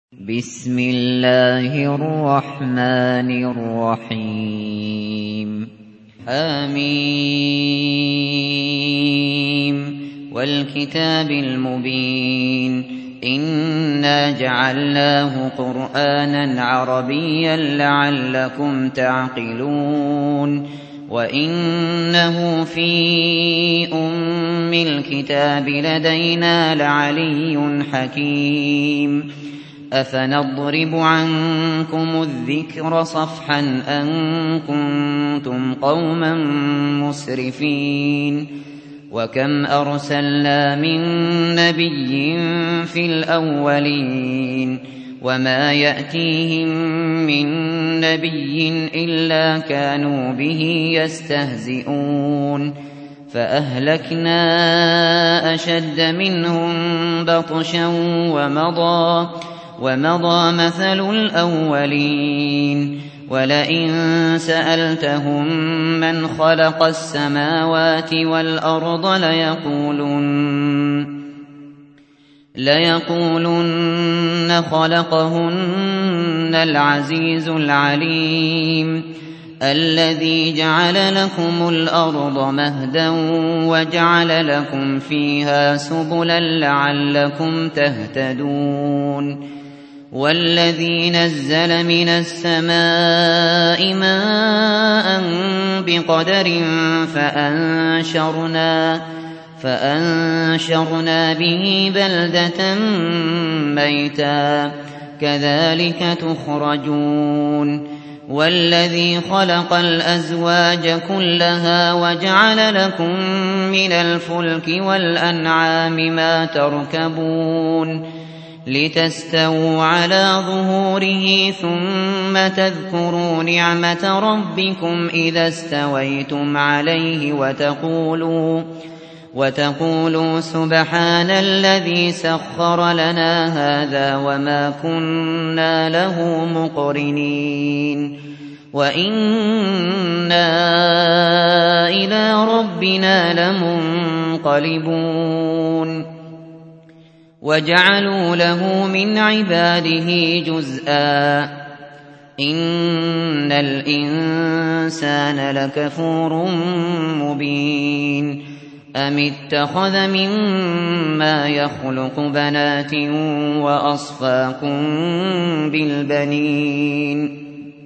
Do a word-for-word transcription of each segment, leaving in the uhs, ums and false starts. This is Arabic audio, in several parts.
بسم الله الرحمن الرحيم آمين والكتاب المبين إنا جعلناه قرآنا عربيا لعلكم تعقلون وإنه في أم الكتاب لدينا لعلي حكيم أفنضرب عنكم الذكر صفحا أن كنتم قوما مسرفين وكم أرسلنا من نبي في الأولين وما يأتيهم من نبي إلا كانوا به يستهزئون فأهلكنا أشد منهم بطشا ومضى ومضى مثل الأولين ولئن سألتهم من خلق السماوات والأرض ليقولن ليقولن خلقهن العزيز العليم الذي جعل لكم الأرض مهدا وجعل لكم فيها سبلا لعلكم تهتدون والذي نزل من السماء ماء بقدر فأنشرنا فأنشرنا به بلدة ميتا كذلك تخرجون والذي خلق الأزواج كلها وجعل لكم من الفلك والأنعام ما تركبون لتستووا على ظهوره ثم تذكروا نعمة ربكم إذا استويتم عليه وتقولوا وتقولوا سبحان الذي سخر لنا هذا وما كنا له مقرنين وإنا إلى ربنا لمنقلبون وجعلوا له من عباده جزءا إن الإنسان لكفور مبين أم اتخذ مما يخلق بنات وأصفاكم بالبنين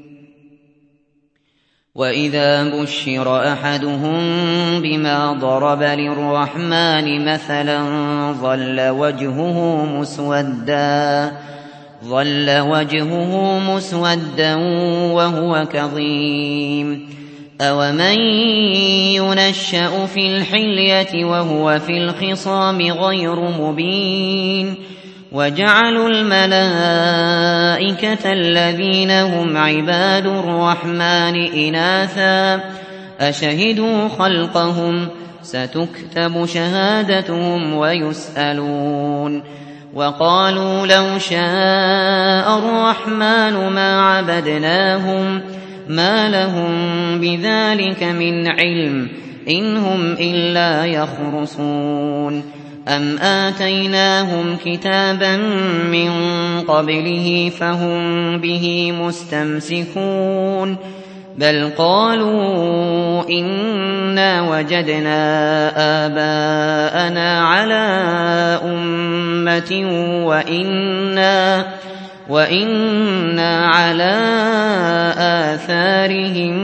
وإذا بشر أحدهم بما ضرب للرحمن مثلا ظل وجهه مسودا ظل وجهه مسودا وهو كظيم أومن ينشأ في الحلية وهو في الخصام غير مبين وجعلوا الملائكة الذين هم عباد الرحمن إناثا أشهدوا خلقهم ستكتب شهادتهم ويسألون وقالوا لو شاء الرحمن ما عبدناهم ما لهم بذلك من علم إن هم إلا يخرصون أم آتيناهم كتابا من قبله فهم به مستمسكون بل قالوا إنا وجدنا آباءنا على أمة وإنا وإنا على آثارهم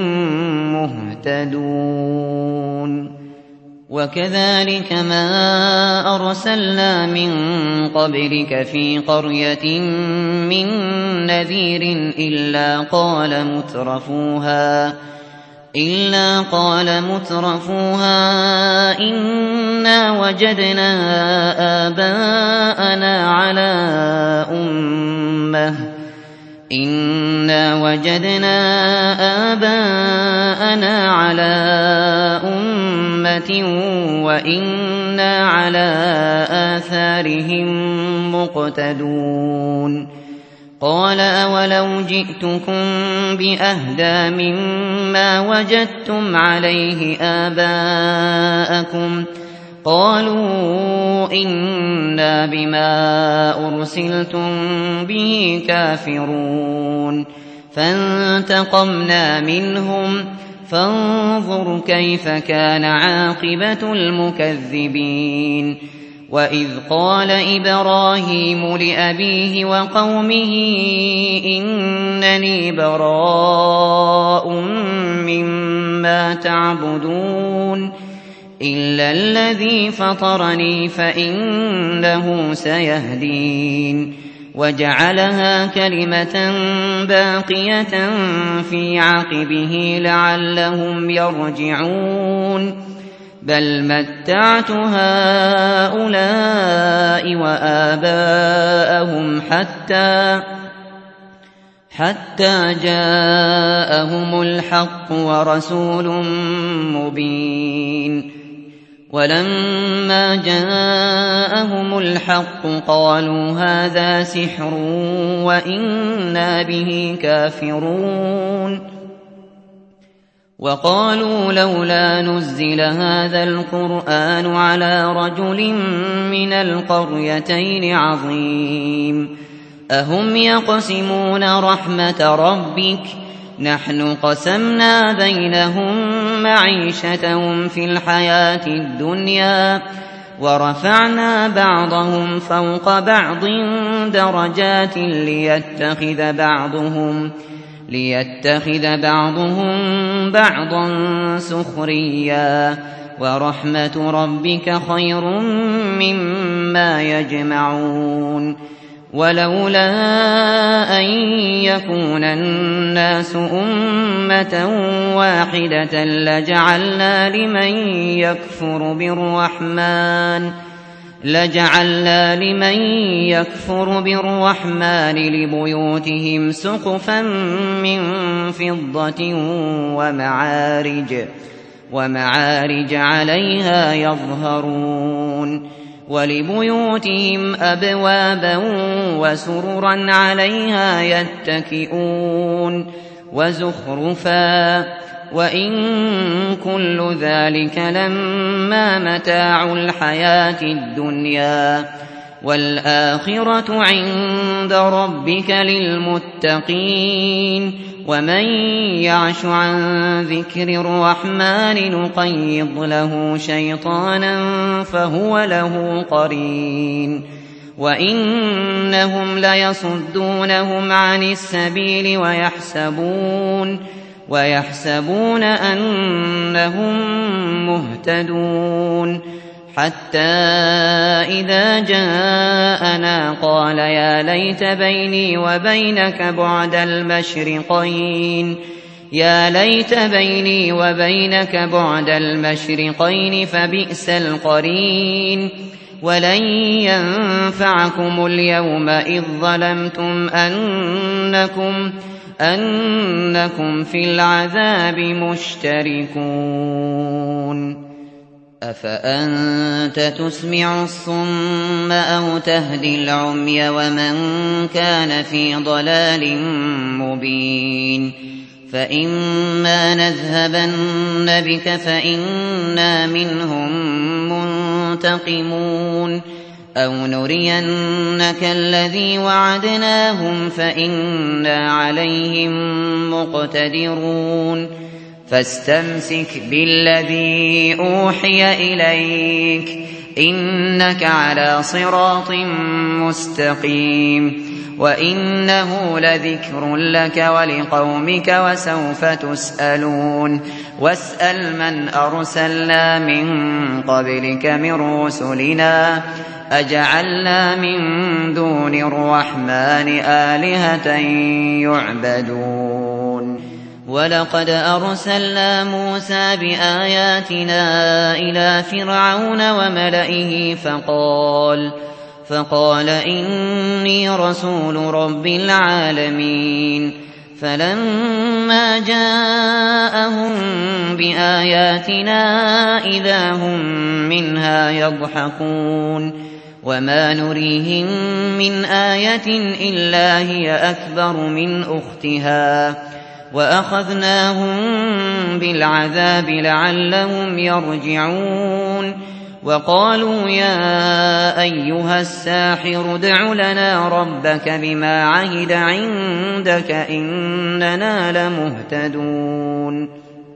مهتدون وكذلك ما أرسلنا من قبلك في قرية من نذير إلا قال مترفوها إلا قال مترفوها إنا وجدنا آباءنا على أمة إنا وجدنا آباءنا على أمة وإنا على آثارهم مقتدون قال أولو جئتكم بأهدى مما وجدتم عليه آباءكم قالوا إنا بما أرسلتم به كافرون فانتقمنا منهم فانظر كيف كان عاقبة المكذبين وإذ قال إبراهيم لأبيه وقومه إنني براء مما تعبدون إلا الذي فطرني فإنه سيهدين وجعلها كلمة باقية في عقبه لعلهم يرجعون بل متعت هؤلاء وآباءهم حتى حتى جاءهم الحق ورسول مبين ولما جاءهم الحق قالوا هذا سحر وإنا به كافرون وقالوا لولا نزل هذا القرآن على رجل من القريتين عظيم أهم يقسمون رحمة ربك نحن قسمنا بينهم معيشتهم في الحياة الدنيا ورفعنا بعضهم فوق بعض درجات ليتخذ بعضهم ليتخذ بعضهم بعضا سخريا ورحمة ربك خير مما يجمعون ولولا أن يكون الناس أمة واحدة لجعلنا لمن يكفر بالرحمن لجعلنا لمن يكفر بالرحمن لبيوتهم سقفا من فضة ومعارج ومعارج عليها يظهرون ولبيوتهم أبوابا وسررا عليها يتكئون وزخرفا وإن كل ذلك لما متاع الحياة الدنيا والآخرة عند ربك للمتقين ومن يعش عن ذكر الرحمن نقيض له شيطانا فهو له قرين وإنهم ليصدونهم عن السبيل ويحسبون ويحسبون أنهم مهتدون حتى إذا جاءنا قال يا ليت بيني وبينك بعد المشرقين يا ليت بيني وبينك بعد المشرقين فبئس القرين ولن ينفعكم اليوم إذ ظلمتم أنكم أنكم في العذاب مشتركون أفأنت تسمع الصم أو تهدي العمي ومن كان في ضلال مبين فإما نذهبن بك فإنا منهم منتقمون أو نرينك الذي وعدناهم فإنا عليهم مقتدرون فاستمسك بالذي أوحي إليك إنك على صراط مستقيم وإنه لذكر لك ولقومك وسوف تسألون واسأل من أرسلنا من قبلك من رسلنا أجعلنا من دون الرحمن آلهة يعبدون ولقد أرسلنا موسى بآياتنا إلى فرعون وملئه فقال فقال إني رسول رب العالمين فلما جاءهم بآياتنا إذا هم منها يضحكون وما نريهم من آية إلا هي أكبر من أختها وأخذناهم بالعذاب لعلهم يرجعون وقالوا يا أيها الساحر ادع لنا ربك بما عهد عندك إننا لمهتدون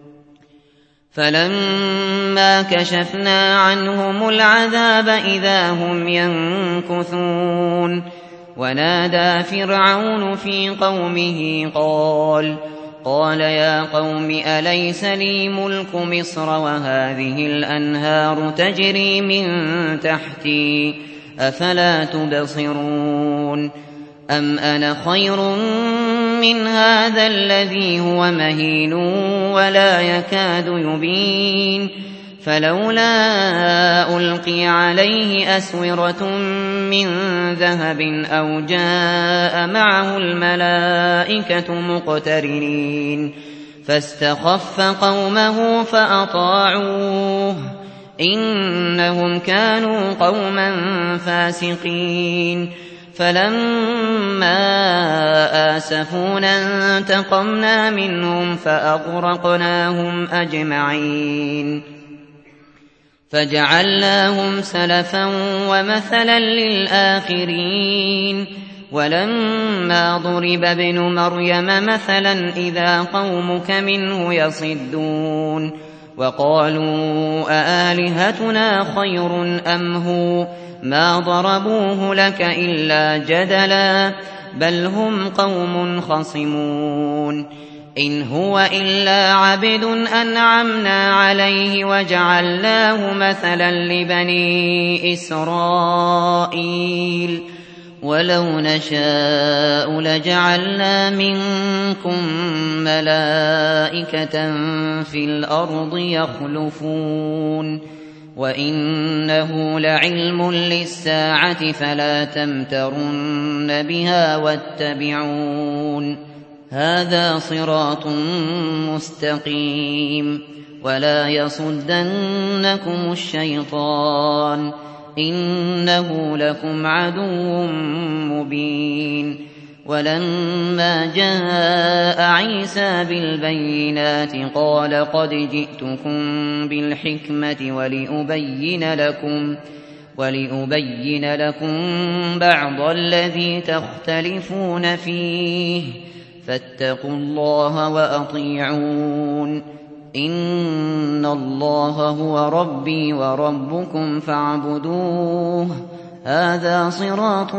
فلما كشفنا عنهم العذاب إذا هم ينكثون ونادى فرعون في قومه قال قال يا قوم أليس لي ملك مصر وهذه الأنهار تجري من تحتي أفلا تبصرون أم أنا خير من هذا الذي هو مهين ولا يكاد يبين فلولا ألقي عليه أسورة من ذهب أو جاء معه الملائكة مقترنين فاستخف قومه فأطاعوه إنهم كانوا قوما فاسقين فلما آسفونا انتقمنا منهم فأغرقناهم أجمعين فجعلناهم سلفا ومثلا للآخرين ولما ضرب ابن مريم مثلا إذا قومك منه يصدون وقالوا أآلهتنا خير أم هو ما ضربوه لك إلا جدلا بل هم قوم خصمون إن هو إلا عبد أنعمنا عليه وجعلناه مثلا لبني إسرائيل ولو نشاء لجعلنا منكم ملائكة في الأرض يخلفون وإنه لعلم للساعة فلا تمترن بها واتبعون هذا صراط مستقيم ولا يصدنكم الشيطان إنه لكم عدو مبين ولما جاء عيسى بالبينات قال قد جئتكم بالحكمة ولأبين لكم ولأبين لكم بعض الذي تختلفون فيه فاتقوا الله وأطيعون إن الله هو ربي وربكم فاعبدوه هذا صراط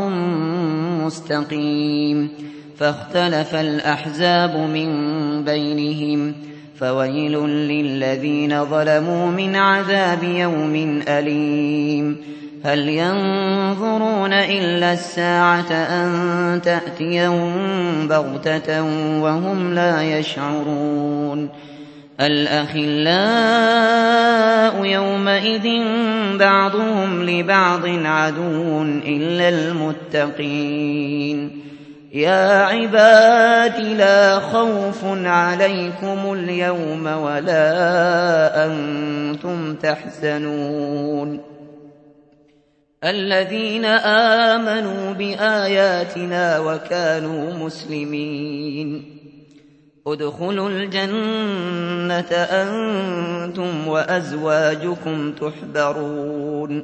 مستقيم فاختلف الأحزاب من بينهم فويل للذين ظلموا من عذاب يوم أليم هل ينظرون إلا الساعة أن تأتيهم بغتة وهم لا يشعرون الأخلاء يومئذ بعضهم لبعض عدو إلا المتقين يا عباد لا خوف عليكم اليوم ولا أنتم تحزنون الذين آمنوا بآياتنا وكانوا مسلمين ادخلوا الجنة أنتم وأزواجكم تحبرون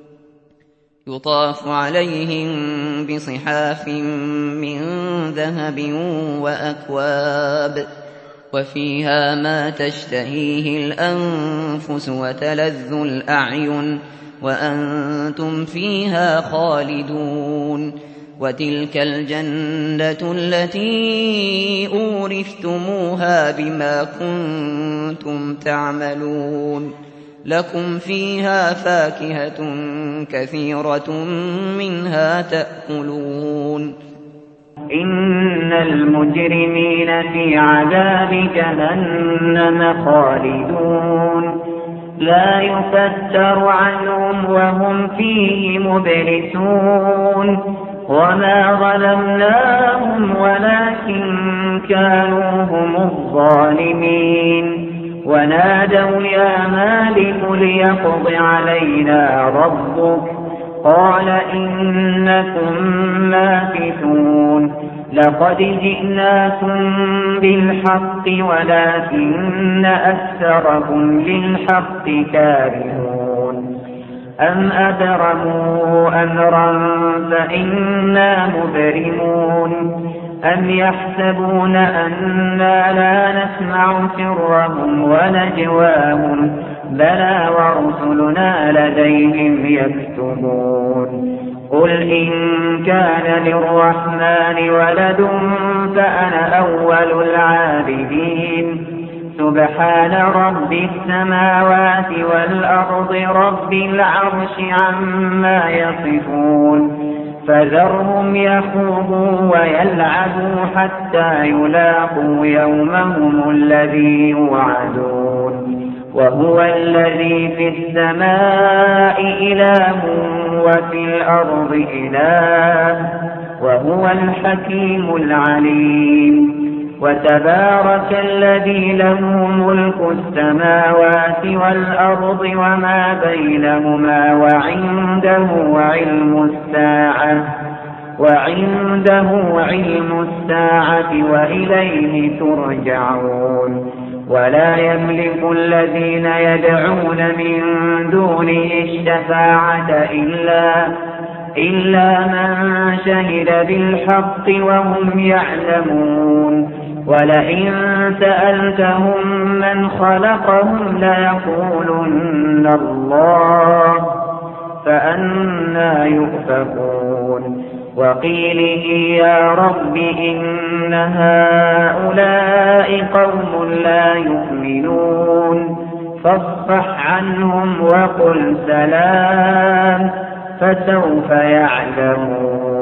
يطاف عليهم بصحاف من ذهب وأكواب وفيها ما تشتهيه الأنفس وتلذ الأعين وأنتم فيها خالدون وتلك الجنة التي أورثتموها بما كنتم تعملون لكم فيها فاكهة كثيرة منها تأكلون إن المجرمين في عذاب جهنم خالدون لا يفتر عنهم وهم فيه مبلسون وما ظلمناهم ولكن كانوا هم الظالمين ونادوا يا مالك ليقض علينا ربك قال إنكم ماكثون لقد جئناكم بالحق ولكن أكثركم للحق كارهون أم أبرموا أمرا فإنا مبرمون أم يحسبون أنا لا نسمع سرهم ونجواهم بلى ورسلنا لديهم يكتبون قل إن كان للرحمن ولد فأنا أول العابدين سبحان رب السماوات والأرض رب العرش عما يصفون فذرهم يخوضوا ويلعبوا حتى يلاقوا يومهم الذي يوعدون وهو الذي في السماء إله وفي الأرض إله وهو الحكيم العليم وتبارك الذي له ملك السماوات والأرض وما بينهما وعنده علم الساعة وعنده علم الساعة وإليه ترجعون ولا يملك الذين يدعون من دونه الشفاعة إلا إلا من شهد بالحق وهم يعلمون ولئن سألتهم من خلقهم ليقولن الله فأنى يؤفكون وقيله يا رب إن هؤلاء قوم لا يؤمنون فاصفح عنهم وقل سلام فسوف يعلمون